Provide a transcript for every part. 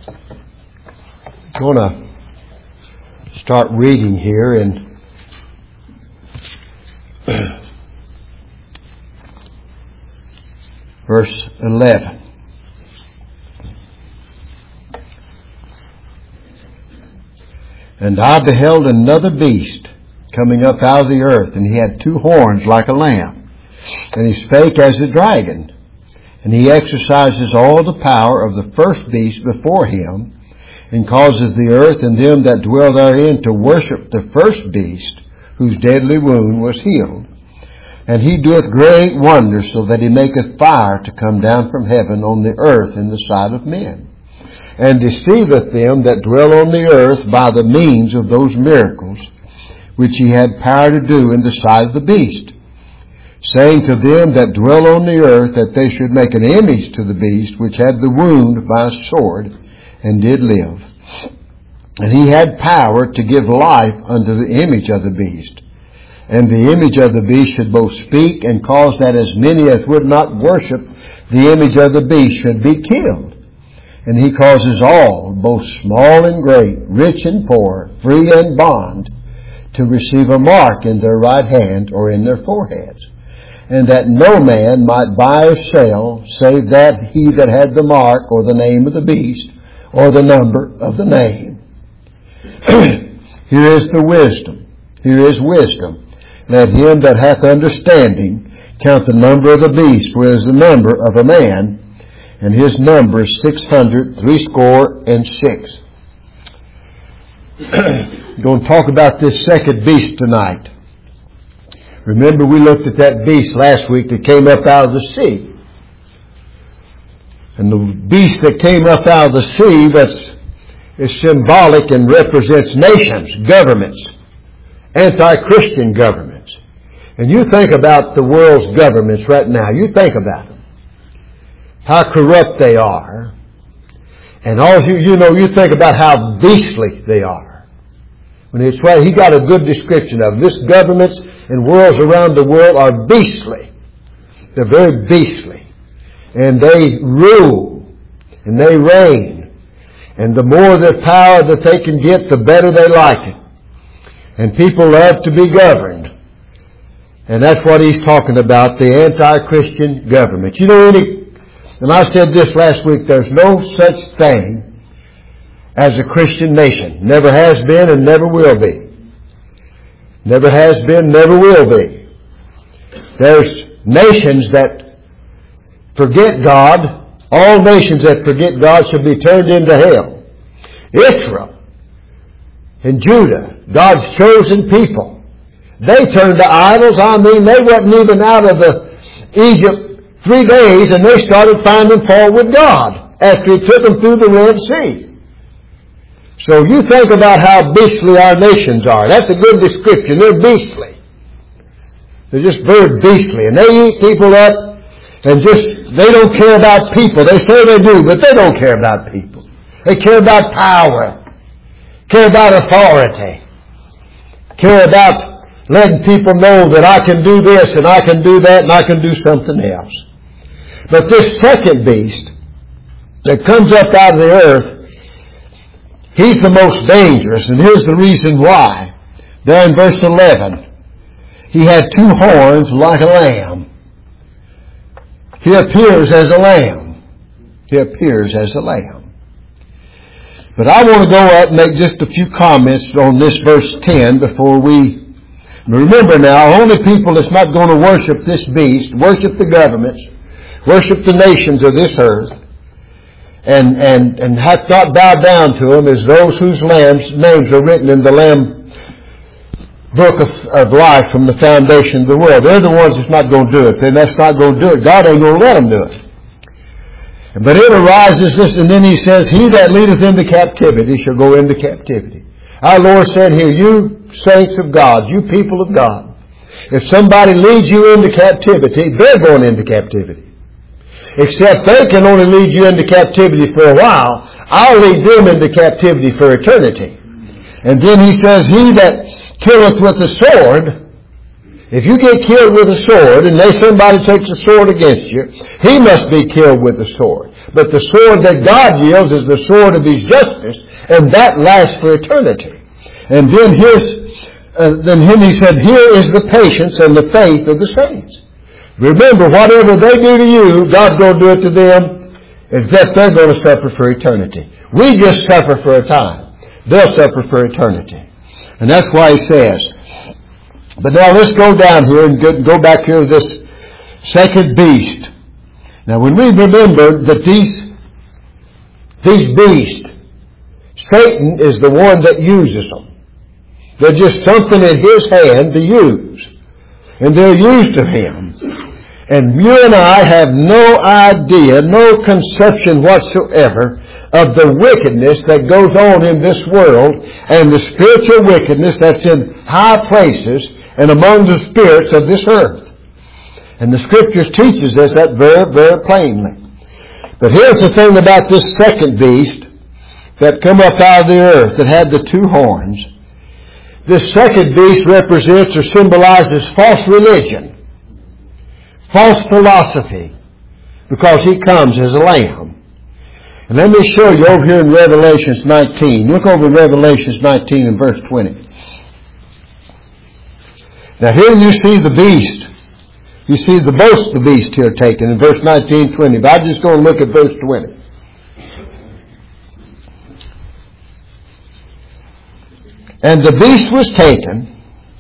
I'm going to start reading here in verse 11. And I beheld another beast coming up out of the earth, and he had 2 horns like a lamb, and he spake as a dragon, and he exercises all the power of the first beast before him, and causes the earth and them that dwell therein to worship the first beast, whose deadly wound was healed. And he doeth great wonders, so that he maketh fire to come down from heaven on the earth in the sight of men, and deceiveth them that dwell on the earth by the means of those miracles which he had power to do in the sight of the beast, saying to them that dwell on the earth that they should make an image to the beast which had the wound by a sword, and did live. And he had power to give life unto the image of the beast. And the image of the beast should both speak, and cause that as many as would not worship the image of the beast should be killed. And he causes all, both small and great, rich and poor, free and bond, to receive a mark in their right hand or in their foreheads, and that no man might buy or sell, save that he that had the mark or the name of the beast, or the number of the name. Here is the wisdom. Here is wisdom. Let him that hath understanding count the number of the beast, for it is the number of a man, and his number is 666. We're going to talk about this second beast tonight. Remember, we looked at that beast last week that came up out of the sea. And the beast that came up out of the sea is symbolic and represents nations, governments, anti-Christian governments. And you think about the world's governments right now. You think about them. How corrupt they are. And you think about how beastly they are. When it's right, he got a good description of them. This governments and worlds around the world are beastly. They're very beastly. And they rule, and they reign. And the more their power that they can get, the better they like it. And people love to be governed. And that's what he's talking about, the anti-Christian government. And I said this last week, there's no such thing as a Christian nation. Never has been and never will be. Never has been, never will be. There's nations that forget God. All nations that forget God shall be turned into hell. Israel and Judah, God's chosen people, they turned to idols. They wasn't even out of Egypt 3 days, and they started finding fault with God after He took them through the Red Sea. So you think about how beastly our nations are. That's a good description. They're beastly. They're just very beastly, and they eat people up. And they don't care about people. They say they do, but they don't care about people. They care about power. Care about authority. Care about letting people know that I can do this and I can do that and I can do something else. But this second beast that comes up out of the earth, he's the most dangerous. And here's the reason why. There in verse 11, he had 2 horns like a lamb. He appears as a lamb. He appears as a lamb. But I want to go up and make just a few comments on this verse 10 before we... Remember now, only people that's not going to worship this beast, worship the governments, worship the nations of this earth, and hath not bowed down to them, is those whose names are written in the Lamb book of life from the foundation of the world. They're the ones that's not going to do it. Then that's not going to do it. God ain't going to let them do it. But it arises this, and then he says, he that leadeth into captivity shall go into captivity. Our Lord said here, you saints of God, you people of God, if somebody leads you into captivity, they're going into captivity. Except they can only lead you into captivity for a while. I'll lead them into captivity for eternity. And then he says, he that killeth with the sword, if you get killed with a sword, and somebody takes a sword against you, he must be killed with a sword. But the sword that God yields is the sword of His justice, and that lasts for eternity. And then He said, here is the patience and the faith of the saints. Remember, whatever they do to you, God's going to do it to them, except they're going to suffer for eternity. We just suffer for a time. They'll suffer for eternity. And that's why He says. But now let's go down here and go back here to this second beast. Now when we remember that these beasts, Satan is the one that uses them. They're just something in his hand to use. And they're used of him. And you and I have no idea, no conception whatsoever of the wickedness that goes on in this world and the spiritual wickedness that's in high places and among the spirits of this earth. And the Scriptures teaches us that very, very plainly. But here's the thing about this second beast that come up out of the earth that had the two horns. This second beast represents or symbolizes false religion, false philosophy, because he comes as a lamb. And let me show you over here in Revelations 19. Look over in Revelations 19 and verse 20. Now here you see the beast. You see both the beast here taken in verse 19, 20. But I'm just going to look at verse 20. And the beast was taken,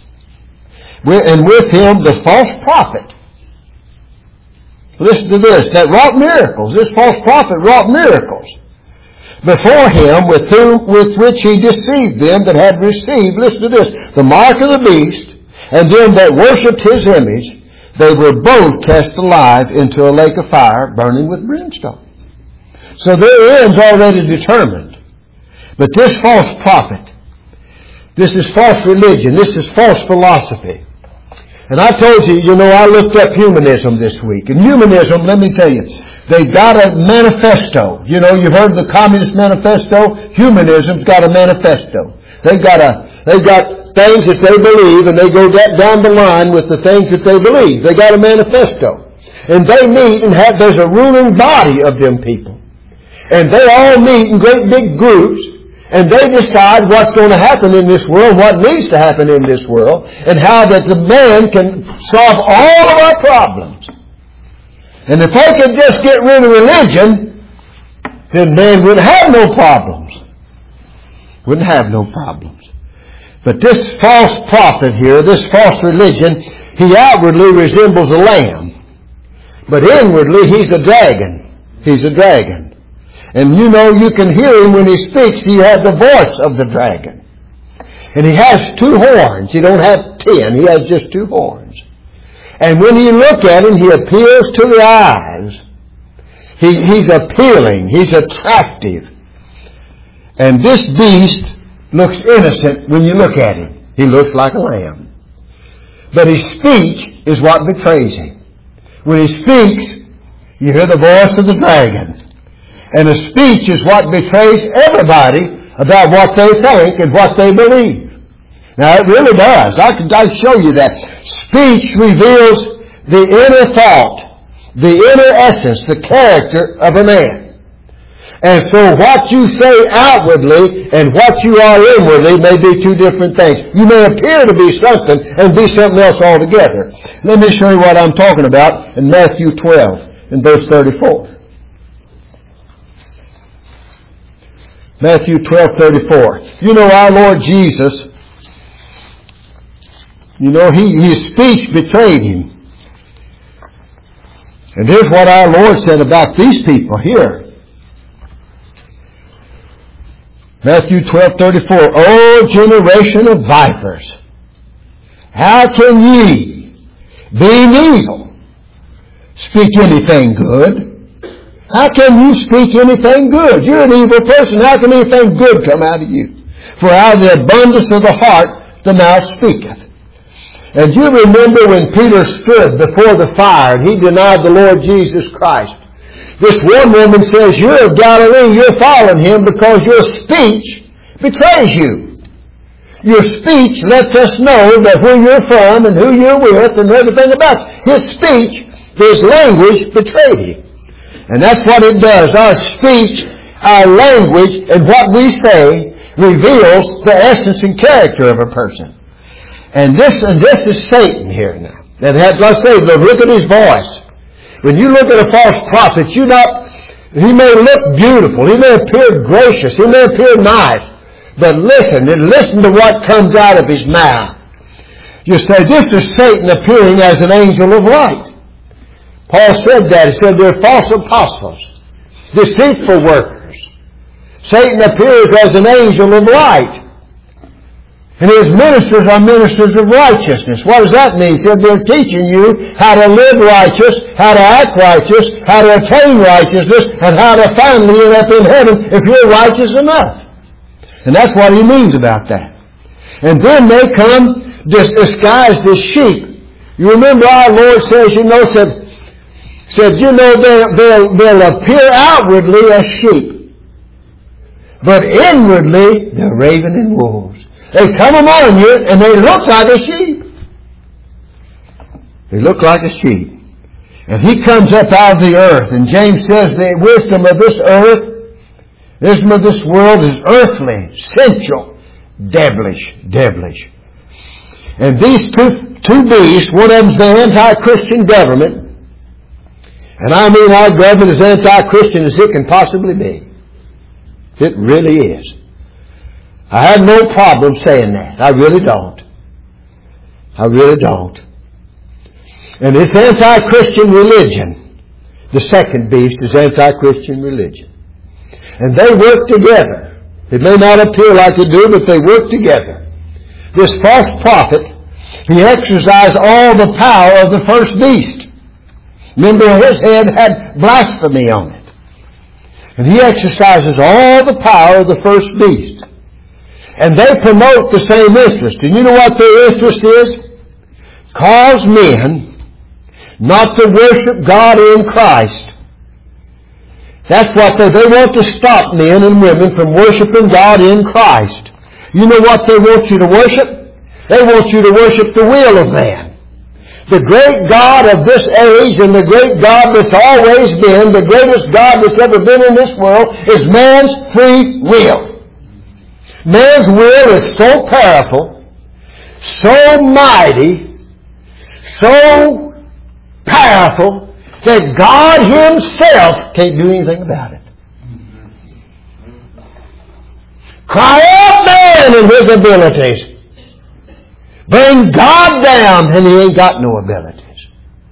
and with him the false prophet. Listen to this, that wrought miracles. This false prophet wrought miracles before him with which he deceived them that had received, listen to this, the mark of the beast, and them that worshipped his image. They were both cast alive into a lake of fire burning with brimstone. So their end's already determined. But this false prophet, this is false religion, this is false philosophy. And I told you, I looked up humanism this week. And humanism, let me tell you, they've got a manifesto. You've heard of the Communist Manifesto? Humanism's got a manifesto. They've got things that they believe, and they go down the line with the things that they believe. They got a manifesto. And they meet and there's a ruling body of them people. And they all meet in great big groups, and they decide what's going to happen in this world, what needs to happen in this world, and how that the man can solve all of our problems. And if they could just get rid of religion, then man wouldn't have no problems. Wouldn't have no problems. But this false prophet here, this false religion, he outwardly resembles a lamb. But inwardly, he's a dragon. He's a dragon. And you can hear him when he speaks. He has the voice of the dragon. And he has two horns. He don't have 10. He has just two horns. And when you look at him, he appeals to the eyes. He's appealing. He's attractive. And this beast looks innocent when you look at him. He looks like a lamb. But his speech is what betrays him. When he speaks, you hear the voice of the dragon. And a speech is what betrays everybody about what they think and what they believe. Now it really does. I'll show you that. Speech reveals the inner thought, the inner essence, the character of a man. And so what you say outwardly and what you are inwardly may be two different things. You may appear to be something and be something else altogether. Let me show you what I'm talking about in Matthew 12 and verse 34. Matthew 12:34. Our Lord Jesus, his speech betrayed him. And here's what our Lord said about these people here. Matthew 12:34. O generation of vipers, how can ye, being evil, speak anything good? How can you speak anything good? You're an evil person. How can anything good come out of you? For out of the abundance of the heart the mouth speaketh. And you remember when Peter stood before the fire and he denied the Lord Jesus Christ. This one woman says, you're of Galilee, you're following him because your speech betrays you. Your speech lets us know that where you're from and who you're with and everything about you. His speech, his language betrayed him. And that's what it does. Our speech, our language, and what we say reveals the essence and character of a person. And this is Satan here now. And let's say, look at his voice. When you look at a false prophet, he may look beautiful, he may appear gracious, he may appear nice, but listen to what comes out of his mouth. You say, this is Satan appearing as an angel of light. Paul said that. He said they're false apostles, deceitful workers. Satan appears as an angel of light. And his ministers are ministers of righteousness. What does that mean? He said they're teaching you how to live righteous, how to act righteous, how to attain righteousness, and how to finally end up in heaven if you're righteous enough. And that's what he means about that. And then they come disguised as sheep. You remember our Lord says, they'll appear outwardly as sheep, but inwardly they're ravening wolves. They come among you and they look like a sheep. They look like a sheep. And he comes up out of the earth. And James says the wisdom of this earth, wisdom of this world is earthly, sensual, devilish. And these two beasts, one of them's the anti-Christian government. And I mean our government is anti-Christian as it can possibly be. It really is. I have no problem saying that. I really don't. And it's anti-Christian religion. The second beast is anti-Christian religion. And they work together. It may not appear like they do, but they work together. This false prophet, he exercised all the power of the first beast. Remember, his head had blasphemy on it. And he exercises all the power of the first beast. And they promote the same interest. And you know what their interest is? Cause men not to worship God in Christ. That's what they want to stop men and women from worshiping God in Christ. You know what they want you to worship? They want you to worship the will of man. The great God of this age and the great God that's always been, the greatest God that's ever been in this world, is man's free will. Man's will is so powerful, so mighty, so powerful, that God Himself can't do anything about it. Cry out man in his abilities. Bring God down and He ain't got no abilities.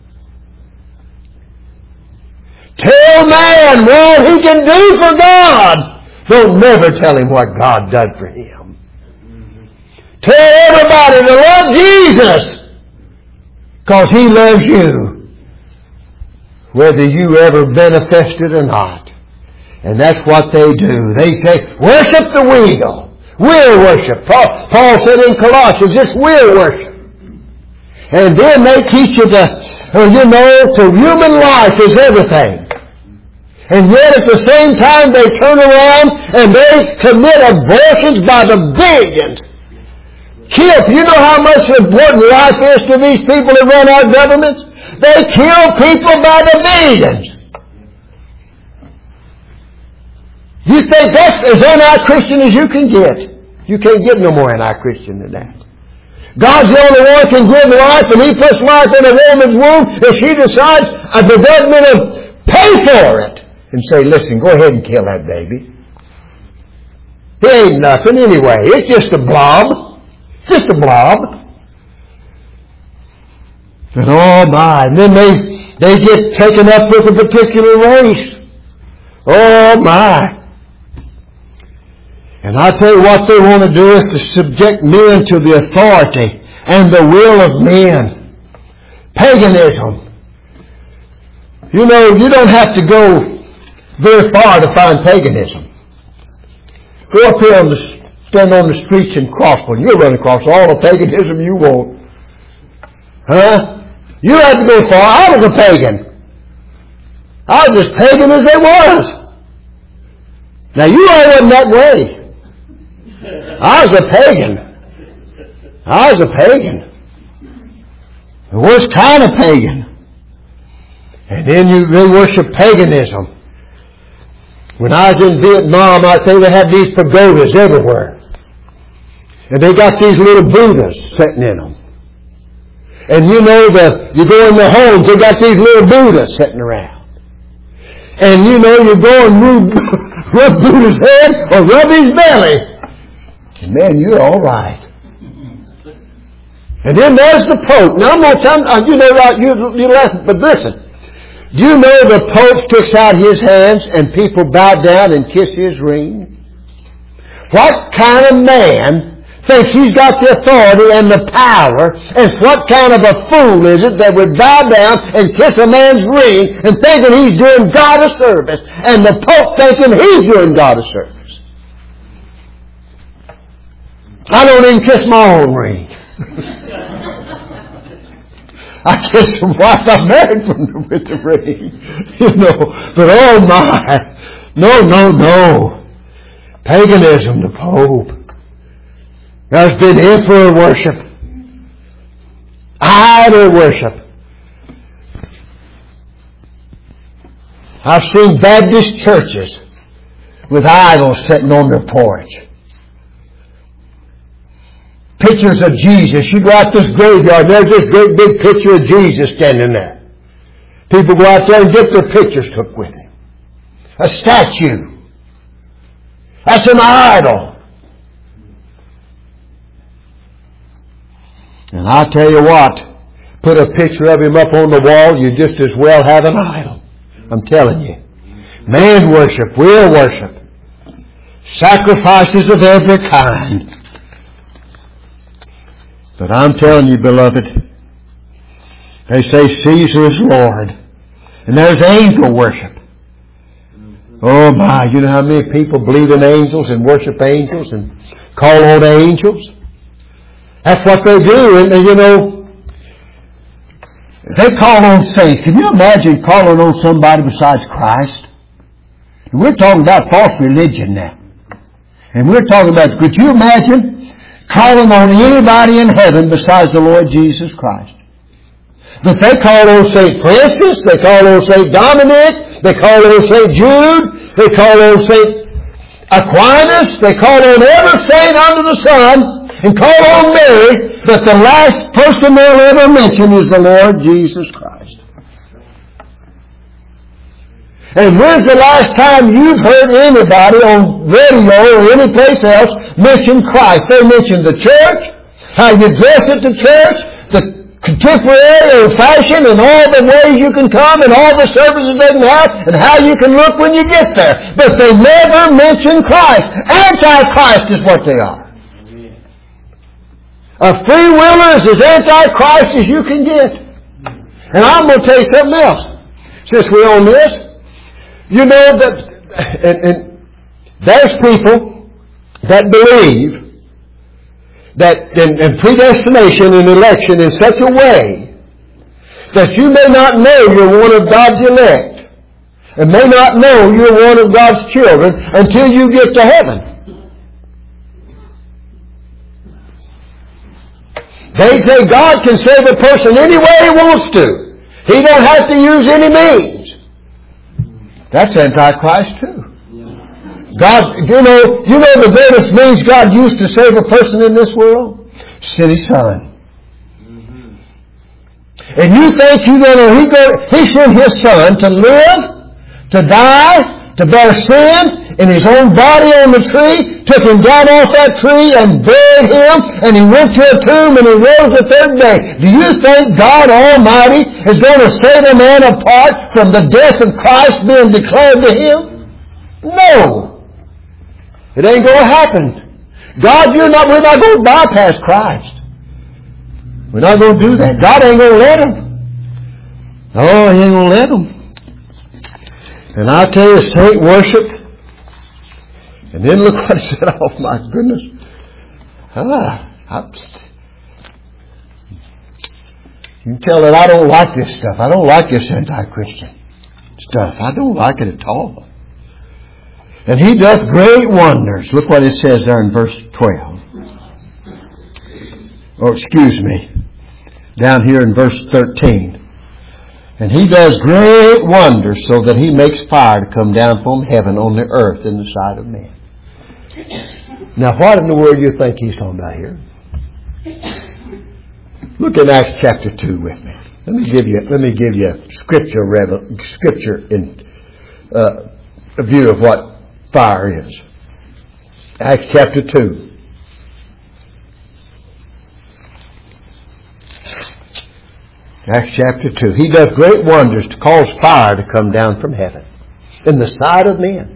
Tell man what he can do for God. Don't never tell him what God done for him. Tell everybody to love Jesus, because He loves you, whether you ever manifested or not. And that's what they do. They say, worship the will. Will worship. Paul said in Colossians, it's will worship. And then they teach you to human life is everything. And yet at the same time they turn around and they commit abortions by the billions. Kill. You know how much important life is to these people that run our governments? They kill people by the billions. You think that's as anti-Christian as you can get. You can't get no more anti-Christian than that. God's the only one who can give life, and He puts life in a woman's womb if she decides the government will pay for it. And say, listen, go ahead and kill that baby. He ain't nothing anyway. It's just a blob. Just a blob. And oh my, and then they get taken up with a particular race. Oh my. And I tell you what they want to do is to subject men to the authority and the will of men. Paganism. You know, you don't have to go very far to find paganism. Go up here stand on the streets in Crossville. You'll run across all the paganism you want. Huh? You don't have to go far. I was a pagan. I was as pagan as there was. Now you all wasn't that way. I was a pagan. The worst kind of pagan. And then they worship paganism. When I was in Vietnam, I say they have these pagodas everywhere. And they got these little Buddhas sitting in them. And you know that you go in the homes, they got these little Buddhas sitting around. And you know, you go and rub Buddha's head or rub his belly. And man, you're all right. And then there's the Pope. Now I'm going to tell you laugh, but listen. Do you know the Pope sticks out his hands and people bow down and kiss his ring? What kind of man thinks he's got the authority and the power, and what kind of a fool is it that would bow down and kiss a man's ring and thinking he's doing God a service, and the Pope thinking he's doing God a service? I don't even kiss my own ring. I kiss the wife I married with the ring. But oh my. No. Paganism, the Pope. There's been emperor worship. Idol worship. I've seen Baptist churches with idols sitting on their porch. Pictures of Jesus. You go out this graveyard, there's this great big picture of Jesus standing there. People go out there and get their pictures took with him. A statue. That's an idol. And I tell you what, put a picture of him up on the wall, you just as well have an idol. I'm telling you. Man worship, real worship. Sacrifices of every kind. But I'm telling you, beloved, they say Caesar is Lord. And there's angel worship. Oh my, you know how many people believe in angels and worship angels and call on angels? That's what they do. And they call on saints. Can you imagine calling on somebody besides Christ? And we're talking about false religion now. And we're talking about, could you imagine calling on anybody in heaven besides the Lord Jesus Christ? But they call on St. Francis, they call on St. Dominic, they call on St. Jude, they call on St. Aquinas, they call on every saint under the sun, and call on Mary, but the last person they'll ever mention is the Lord Jesus Christ. And when's the last time you've heard anybody on radio or any place else mention Christ? They mention the church, how you dress at the church, the contemporary or fashion, and all the ways you can come, and all the services they can have, and how you can look when you get there. But they never mention Christ. Antichrist is what they are. A free-willer is as antichrist as you can get. And I'm going to tell you something else. Since we're on this, you know that, and there's people that believe that in predestination and election in such a way that you may not know you're one of God's elect and may not know you're one of God's children until you get to heaven. They say God can save a person any way He wants to. He don't have to use any means. That's Antichrist too. God, you know the greatest means God used to save a person in this world? Sent His Son. And you think He sent His Son to live, to die, to bear sin in His own body on the tree, took Him down off that tree and buried Him, and He went to a tomb and He rose the third day. Do you think God Almighty is going to save a man apart from the death of Christ being declared to him? No. It ain't going to happen. We're not going to bypass Christ. We're not going to do that. God ain't going to let Him. No, He ain't going to let Him. And I tell you, saint worship. And then look what He said. Oh my goodness. You can tell that I don't like this stuff. I don't like this anti-Christian stuff. I don't like it at all. And He doth great wonders. Look what it says there in verse 12. Oh, excuse me. Down here in verse 13. And He does great wonders so that He makes fire to come down from heaven on the earth in the sight of men. Now, what in the world do you think He's talking about here? Look at Acts chapter 2 with me. Let me give you a scripture in a view of what fire is. Acts chapter 2. Acts chapter 2. He does great wonders to cause fire to come down from heaven in the sight of men.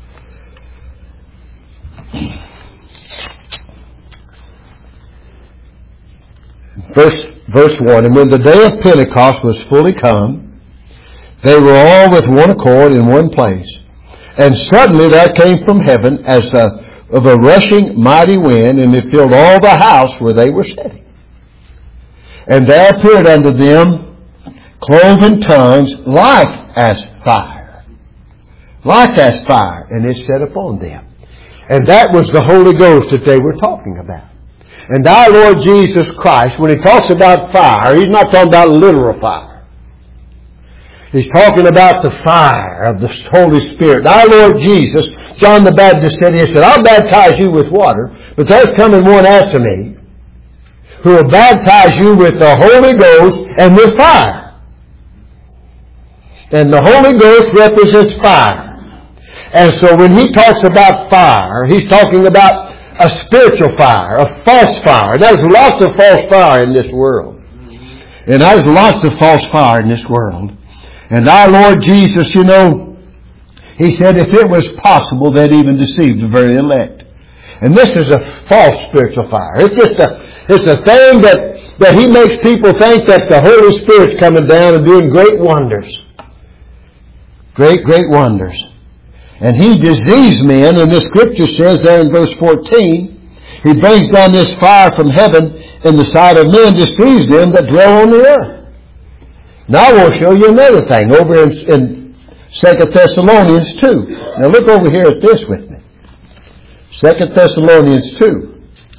Verse 1, and when the day of Pentecost was fully come, they were all with one accord in one place. And suddenly there came from heaven as of a rushing mighty wind, and it filled all the house where they were sitting. And there appeared unto them cloven tongues like as fire. Like as fire. And it set upon them. And that was the Holy Ghost that they were talking about. And our Lord Jesus Christ, when He talks about fire, He's not talking about literal fire. He's talking about the fire of the Holy Spirit. Our Lord Jesus, John the Baptist said, He said, I'll baptize you with water, but there's coming one after me who will baptize you with the Holy Ghost and with fire. And the Holy Ghost represents fire. And so when He talks about fire, He's talking about a spiritual fire, a false fire. There's lots of false fire in this world. And there's lots of false fire in this world. And our Lord Jesus, you know, He said if it was possible, they'd even deceive the very elect. And this is a false spiritual fire. It's a thing that He makes people think that the Holy Spirit's coming down and doing great wonders. Great, great wonders. And He deceives men, and the Scripture says there in verse 14, He brings down this fire from heaven in the sight of men, deceives them that dwell on the earth. Now I want to show you another thing over in 2 Thessalonians 2. Now look over here at this with me. 2 Thessalonians 2.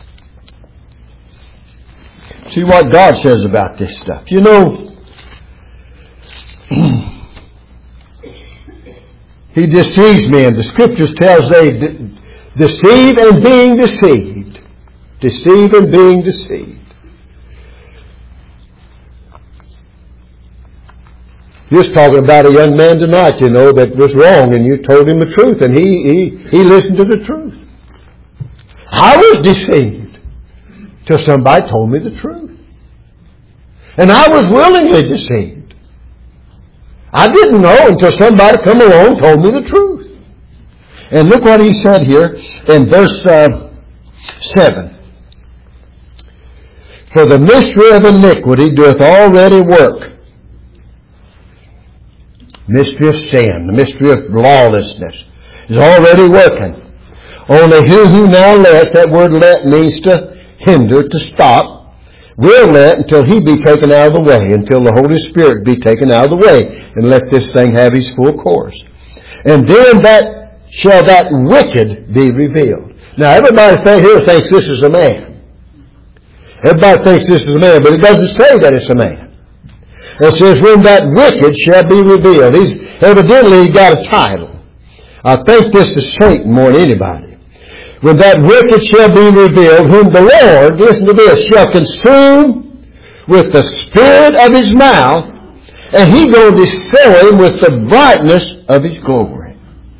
See what God says about this stuff. You know, He deceives men. The Scriptures tells they deceive and being deceived. Deceive and being deceived. You're talking about a young man tonight, you know, that was wrong, and you told him the truth, and he listened to the truth. I was deceived till somebody told me the truth. And I was willingly deceived. I didn't know until somebody come along and told me the truth. And look what he said here in verse 7. For the mystery of iniquity doeth already work. Mystery of sin, the mystery of lawlessness is already working. Only who now lets, that word let means to hinder, to stop, will let until He be taken out of the way, until the Holy Spirit be taken out of the way, and let this thing have His full course. And then shall that wicked be revealed. Now everybody here thinks this is a man. Everybody thinks this is a man, but it doesn't say that it's a man. It says, when that wicked shall be revealed. Evidently he got a title. I think this is Satan more than anybody. When that wicked shall be revealed, whom the Lord, listen to this, shall consume with the spirit of His mouth, and He's going to destroy him with the brightness of His glory.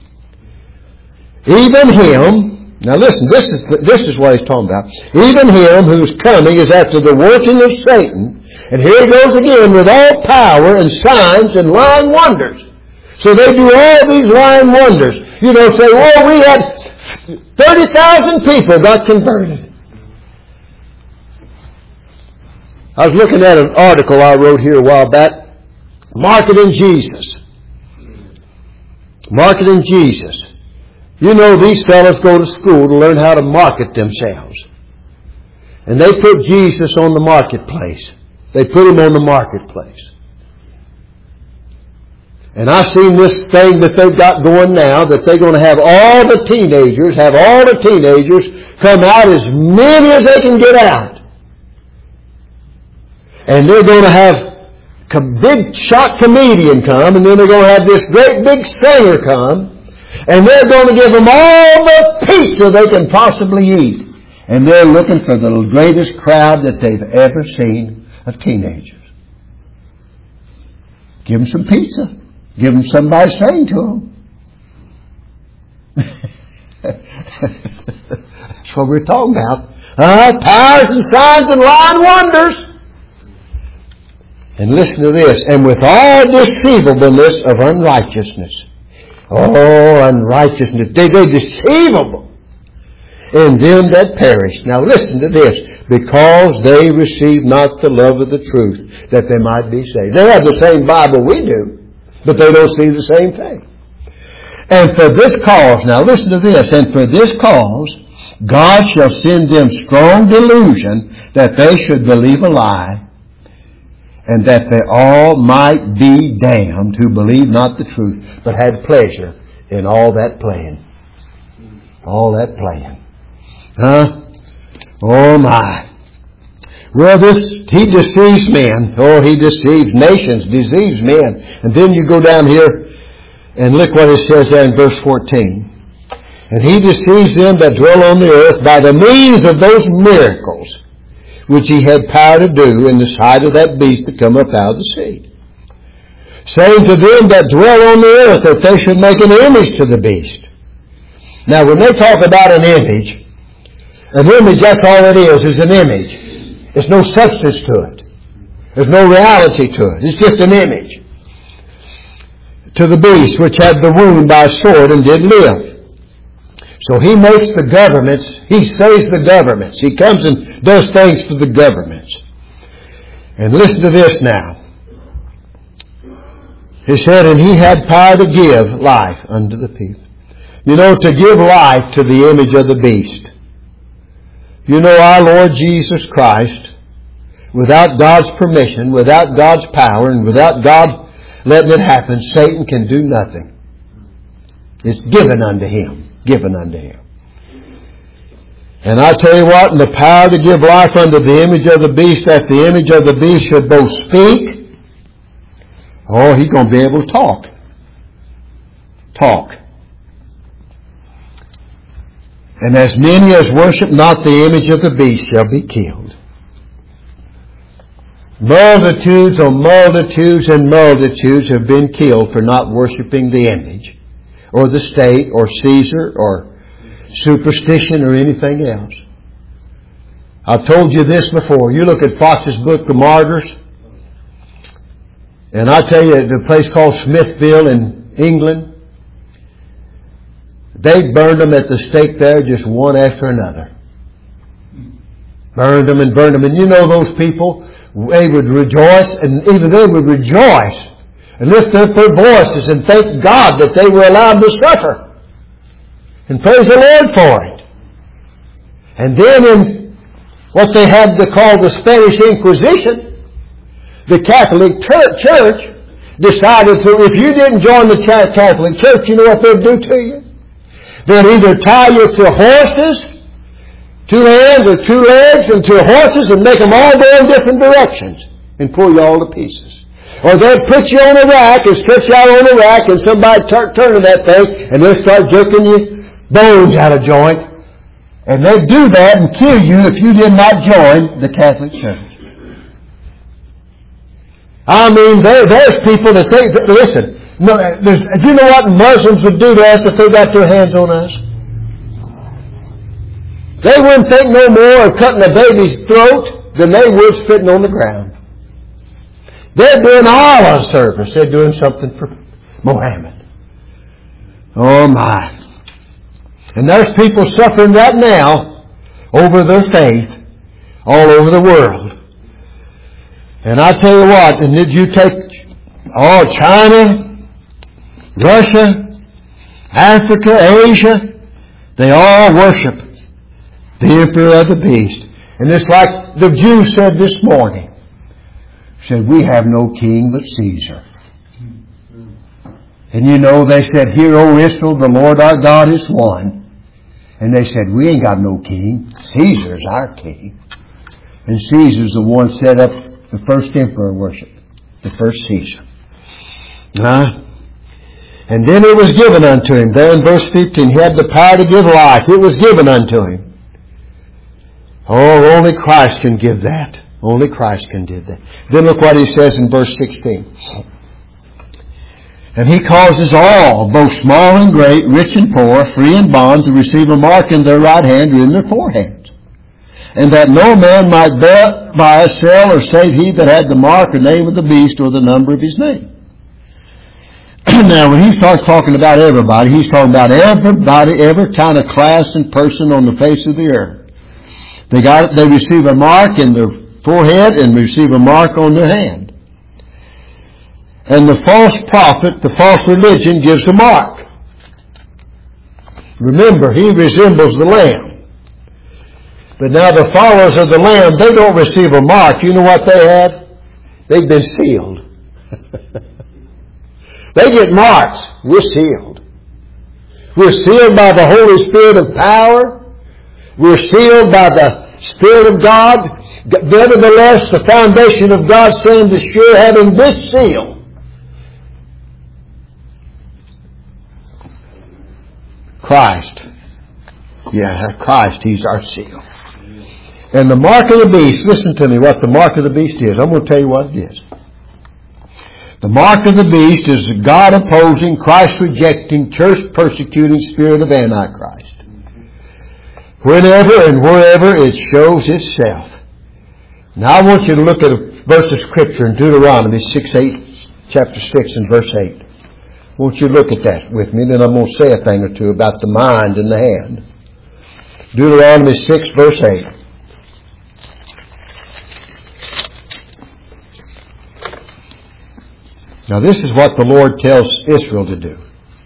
Even him, now listen, this is what he's talking about. Even him whose coming is after the working of Satan, and here he goes again with all power and signs and lying wonders. So they do all these lying wonders. You know, say, well, we had 30,000 people got converted. I was looking at an article I wrote here a while back. Marketing Jesus. Marketing Jesus. You know, these fellows go to school to learn how to market themselves. And they put Jesus on the marketplace. They put Him on the marketplace. And I've seen this thing that they've got going now, that they're going to have all the teenagers come out, as many as they can get out. And they're going to have big shot comedian come, and then they're going to have this great big singer come, and they're going to give them all the pizza they can possibly eat. And they're looking for the greatest crowd that they've ever seen of teenagers. Give them some pizza. Give them somebody to sing to them. That's what we're talking about. Powers and signs and lying wonders. And listen to this. And with all deceivableness of unrighteousness. Oh, unrighteousness. They're deceivable in them that perish. Now listen to this. Because they receive not the love of the truth, that they might be saved. They have the same Bible we do, but they don't see the same thing. And for this cause, now listen to this, and for this cause, God shall send them strong delusion that they should believe a lie, and that they all might be damned who believe not the truth, but had pleasure in all that playing. All that playing. Huh? Oh my. Well, he deceives men. Oh, he deceives nations, deceives men. And then you go down here and look what it says there in verse 14. And he deceives them that dwell on the earth by the means of those miracles which he had power to do in the sight of that beast that come up out of the sea. Saying to them that dwell on the earth that they should make an image to the beast. Now when they talk about an image, that's all it is an image. There's no substance to it. There's no reality to it. It's just an image. To the beast which had the wound by a sword and did live. So he makes the governments, he saves the governments. He comes and does things for the governments. And listen to this now. He said, and he had power to give life unto the people. You know, to give life to the image of the beast. You know, our Lord Jesus Christ, without God's permission, without God's power, and without God letting it happen, Satan can do nothing. It's given unto him. Given unto him. And I tell you what, and the power to give life unto the image of the beast, that the image of the beast should both speak. Oh, he's going to be able to talk. Talk. And as many as worship not the image of the beast shall be killed. Multitudes on multitudes and multitudes have been killed for not worshiping the image, or the state, or Caesar, or superstition, or anything else. I've told you this before. You look at Fox's Book of Martyrs, and I tell you, the place called Smithville in England, they burned them at the stake there, just one after another. Burned them and burned them. And you know those people, they would rejoice, and even they would rejoice and lift up their voices and thank God that they were allowed to suffer. And praise the Lord for it. And then in what they had to call the Spanish Inquisition, the Catholic Church decided to, if you didn't join the Catholic Church, you know what they'd do to you? They'd either tie you to horses, 2 hands or 2 legs, and to horses, and make them all go in different directions and pull you all to pieces. Or they'd put you on a rack and stretch you out on a rack, and somebody turning that thing, and they'll start jerking your bones out of joint. And they'd do that and kill you if you did not join the Catholic Church. I mean, there's people that think, listen, no, do you know what Muslims would do to us if they got their hands on us? They wouldn't think no more of cutting a baby's throat than they would spitting on the ground. They're doing Allah service. They're doing something for Muhammad. Oh my. And there's people suffering right now over their faith all over the world. And I tell you what, and did you take China, Russia, Africa, Asia, they all worship the emperor of the beast. And it's like the Jews said this morning. Said, we have no king but Caesar. And you know, they said, hear, O Israel, the Lord our God is one. And they said, we ain't got no king. Caesar's our king. And Caesar's the one set up the first emperor worship. The first season. And then it was given unto him. There in verse 15, he had the power to give life. It was given unto him. Oh, only Christ can give that. Only Christ can give that. Then look what he says in verse 16. And he causes all, both small and great, rich and poor, free and bond, to receive a mark in their right hand or in their foreheads. And that no man might buy, sell, or save he that had the mark or name of the beast or the number of his name. Now, when he starts talking about everybody, he's talking about everybody, every kind of class and person on the face of the earth. They receive a mark in their forehead and receive a mark on their hand. And the false prophet, the false religion, gives a mark. Remember, he resembles the Lamb. But now the followers of the Lamb, they don't receive a mark. You know what they have? They've been sealed. They get marks. We're sealed. We're sealed by the Holy Spirit of power. We're sealed by the Spirit of God. Nevertheless, the foundation of God stands as sure, having this seal. Christ. Yeah, Christ, He's our seal. And the mark of the beast, listen to me what the mark of the beast is. I'm going to tell you what it is. The mark of the beast is the God-opposing, Christ-rejecting, church-persecuting spirit of Antichrist. Whenever and wherever it shows itself. Now I want you to look at a verse of Scripture in Deuteronomy chapter 6 and verse 8. I want you to look at that with me, then I'm going to say a thing or two about the mind and the hand. Deuteronomy 6 verse 8. Now this is what the Lord tells Israel to do.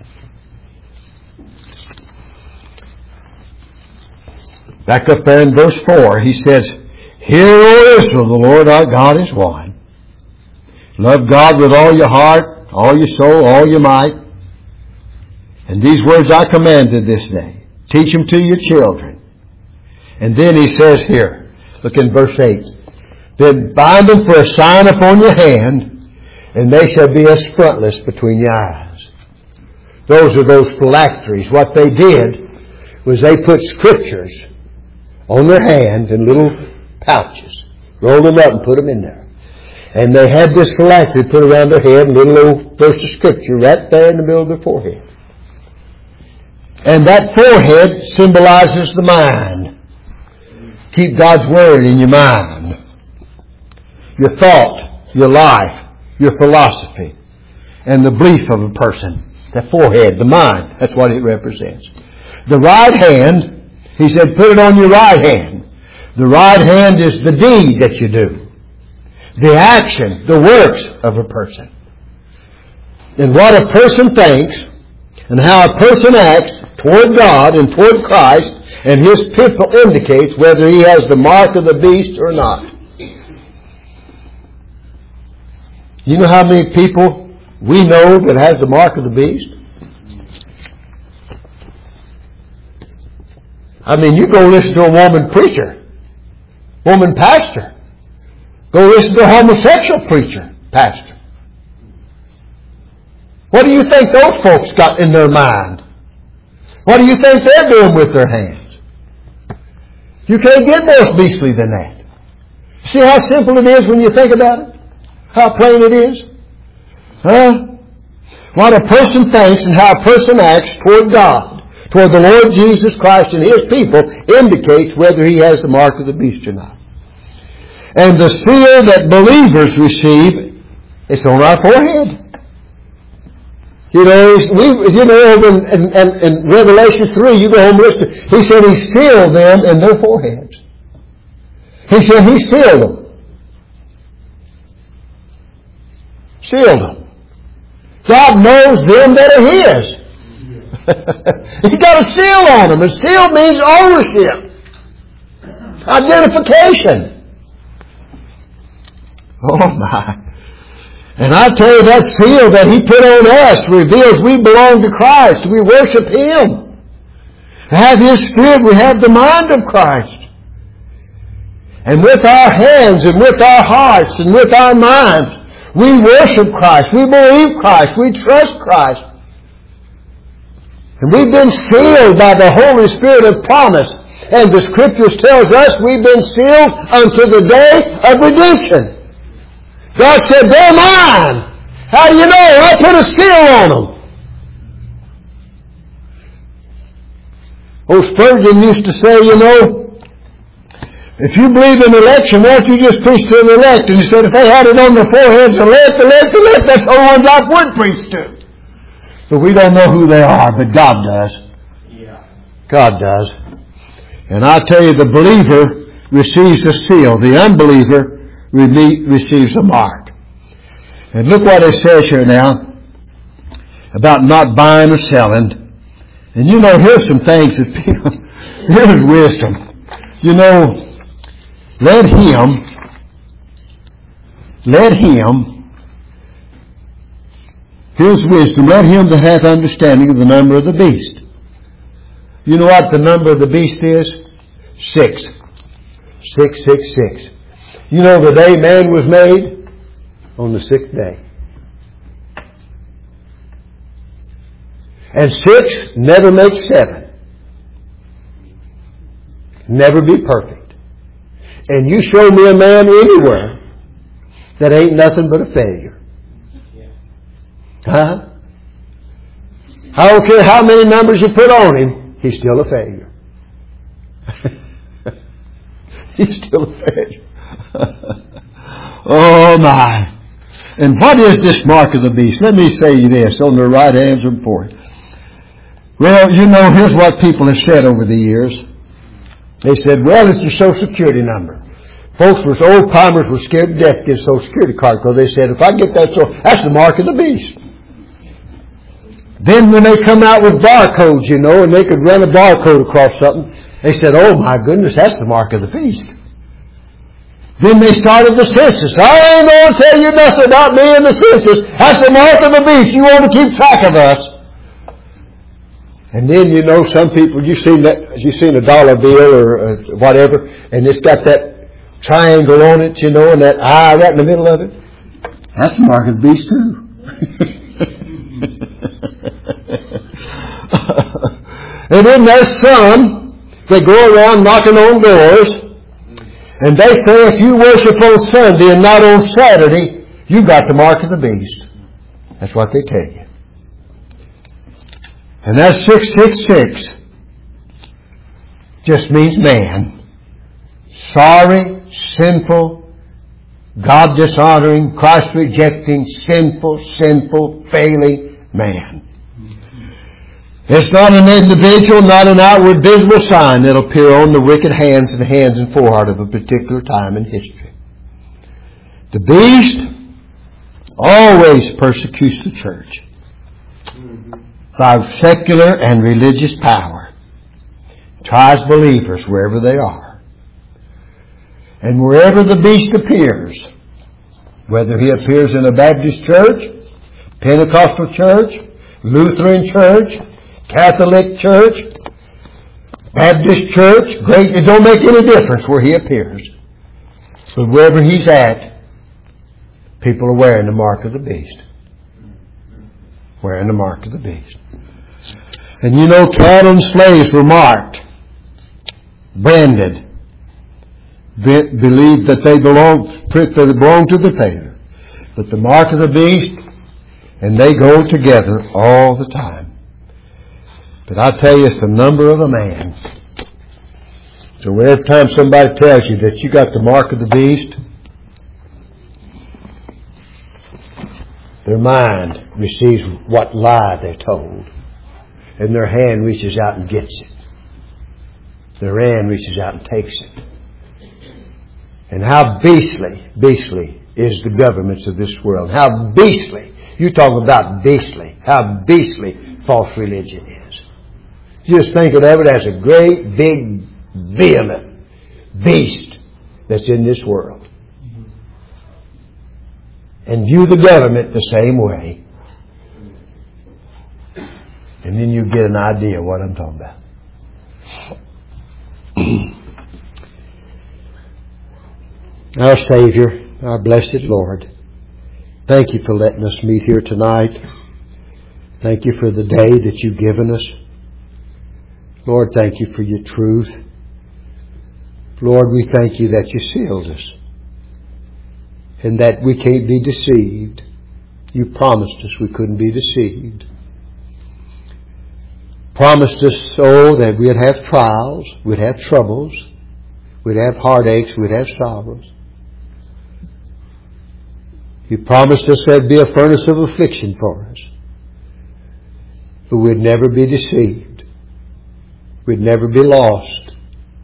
Back up there in verse 4, He says, Hear, O Israel, the Lord our God is one. Love God with all your heart, all your soul, all your might. And these words I commanded this day. Teach them to your children. And then He says here, look in verse 8, Then bind them for a sign upon your hand, and they shall be as frontlets between your eyes. Those are those phylacteries. What they did was they put scriptures on their hand in little pouches. Rolled them up and put them in there. And they had this phylactery put around their head, and little old verse of scripture right there in the middle of their forehead. And that forehead symbolizes the mind. Keep God's Word in your mind. Your thought, your life, your philosophy, and the belief of a person. The forehead, the mind, that's what it represents. The right hand, He said, put it on your right hand. The right hand is the deed that you do. The action, the works of a person. And what a person thinks and how a person acts toward God and toward Christ and His people indicates whether he has the mark of the beast or not. You know how many people we know that has the mark of the beast? I mean, you go listen to a woman preacher, woman pastor. Go listen to a homosexual preacher, pastor. What do you think those folks got in their mind? What do you think they're doing with their hands? You can't get more beastly than that. See how simple it is when you think about it? How plain it is? What a person thinks and how a person acts toward God, toward the Lord Jesus Christ and His people, indicates whether he has the mark of the beast or not. And the seal that believers receive, it's on our forehead. You know, over in Revelation 3, you go home and listen. He said He sealed them in their foreheads. He said He sealed them. Sealed them. God knows them that are His. He got a seal on them. A seal means ownership. Identification. Oh my. And I tell you, that seal that He put on us reveals we belong to Christ. We worship Him. To have His Spirit, we have the mind of Christ. And with our hands and with our hearts and with our minds, We worship Christ. We believe Christ. We trust Christ. And we've been sealed by the Holy Spirit of promise. And the Scriptures tells us we've been sealed unto the day of redemption. God said, they're mine. How do you know? I put a seal on them. Old Spurgeon used to say, you know, if you believe in election, why don't you just preach to the elect? And he said, if they had it on their foreheads, elect, that's the ones I would preach to. But we don't know who they are, but God does. Yeah. God does. And I tell you, the believer receives a seal. The unbeliever receives a mark. And look what it says here now about not buying or selling. And you know, here's some things that people, here's wisdom. You know, let him, here's wisdom, let him that hath understanding of the number of the beast. You know what the number of the beast is? 6. 666. You know the day man was made? On the 6th day. And 6 never makes 7. Never be perfect. And you show me a man anywhere that ain't nothing but a failure. Huh? I don't care how many numbers you put on him, he's still a failure. He's still a failure. Oh my. And what is this mark of the beast? Let me say this on the right hands and before you. Well, you know, here's what people have said over the years. They said, well, it's your Social Security number. Folks, old-timers were scared to death to get a Social Security card because they said, if I get that, that's the mark of the beast. Then when they come out with barcodes, you know, and they could run a barcode across something, they said, oh my goodness, that's the mark of the beast. Then they started the census. I ain't going to tell you nothing about me and the census. That's the mark of the beast. You want to keep track of us. And then, you know, some people, you've seen a dollar bill or whatever, and it's got that triangle on it, you know, and that eye right in the middle of it. That's the mark of the beast too. And then there's some, they go around knocking on doors, and they say if you worship on Sunday and not on Saturday, you got the mark of the beast. That's what they tell you. And that 666 just means man. Sorry, sinful, God dishonoring, Christ rejecting, sinful, failing man. It's not an individual, not an outward visible sign that'll appear on the wicked hands and forehead of a particular time in history. The beast always persecutes the church by secular and religious power. Tries believers wherever they are. And wherever the beast appears, whether he appears in a Baptist church, Pentecostal church, Lutheran church, Catholic church, Baptist church, it don't make any difference where he appears. But wherever he's at, people are wearing the mark of the beast. Wearing the mark of the beast. And you know, cattle and slaves were marked, branded, believed that they belong to the Savior. But the mark of the beast, and they go together all the time. But I tell you, it's the number of a man. So every time somebody tells you that you got the mark of the beast, their mind receives what lie they're told. And their hand reaches out and gets it. Their hand reaches out and takes it. And how beastly is the governments of this world. How beastly. You talk about beastly. How beastly false religion is. You just think of it as a great, big, vehement beast that's in this world. And view the government the same way. And then you get an idea of what I'm talking about. Our Savior, our blessed Lord, Thank you for letting us meet here tonight. Thank you for the day that you've given us. Lord, thank you for your truth. Lord, we thank you that you sealed us and that we can't be deceived. You promised us we couldn't be deceived. Promised us, oh, that we'd have trials, we'd have troubles, we'd have heartaches, we'd have sorrows. You promised us there'd be a furnace of affliction for us. But we'd never be deceived. We'd never be lost.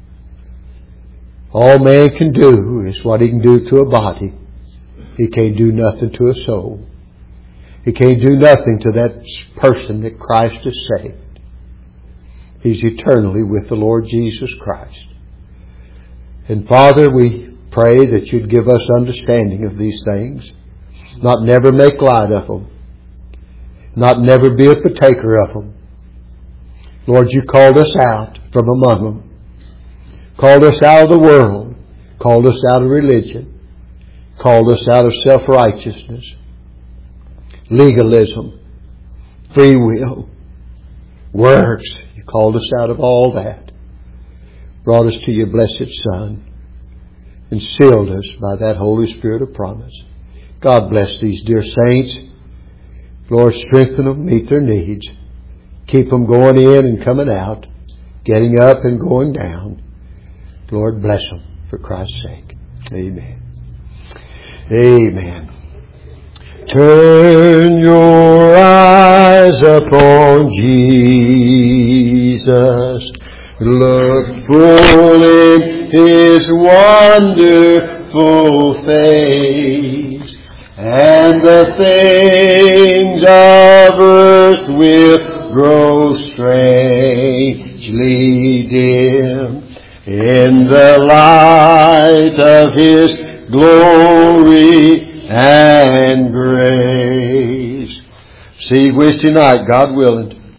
All man can do is what he can do to a body. He can't do nothing to a soul. He can't do nothing to that person that Christ has saved. He's eternally with the Lord Jesus Christ. And Father, we pray that you'd give us understanding of these things. Not never make light of them. Not never be a partaker of them. Lord, you called us out from among them. Called us out of the world. Called us out of religion. Called us out of self-righteousness. Legalism. Free will. Works. You called us out of all that. Brought us to your blessed Son. And sealed us by that Holy Spirit of promise. God bless these dear saints. Lord, strengthen them, meet their needs. Keep them going in and coming out, getting up and going down. Lord, bless them for Christ's sake. Amen. Amen. Turn your eyes upon Jesus. Look full in His wonderful face. And the things of earth will grow strangely dim in the light of His glory and grace. See you Wednesday night, God willing.